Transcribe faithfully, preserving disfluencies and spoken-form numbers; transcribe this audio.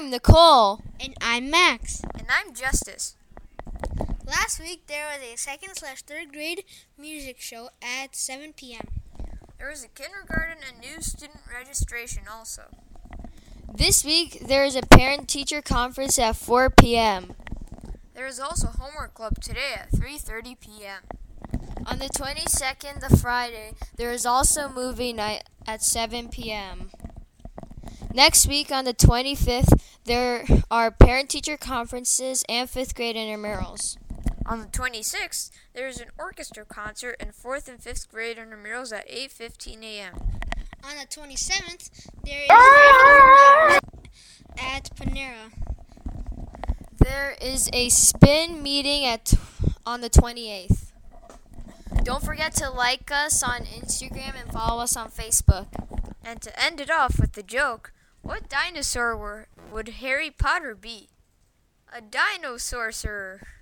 I'm Nicole. And I'm Max. And I'm Justice. Last week there was a second slash third grade music show at seven p.m. There was a kindergarten and new student registration also. This week there is a parent-teacher conference at four p.m. There is also homework club today at three thirty p.m. On the twenty-second, the Friday, there is also movie night at seven p.m. Next week, on the twenty-fifth, there are parent-teacher conferences and fifth grade intramurals. On the twenty-sixth, there is an orchestra concert and fourth and fifth grade intramurals at eight fifteen a.m. On the twenty-seventh, there is a at Panera. There is a spin meeting at on the twenty-eighth. Don't forget to like us on Instagram and follow us on Facebook. And to end it off with the joke, what dinosaur were, would Harry Potter be? A dinosaur, sir.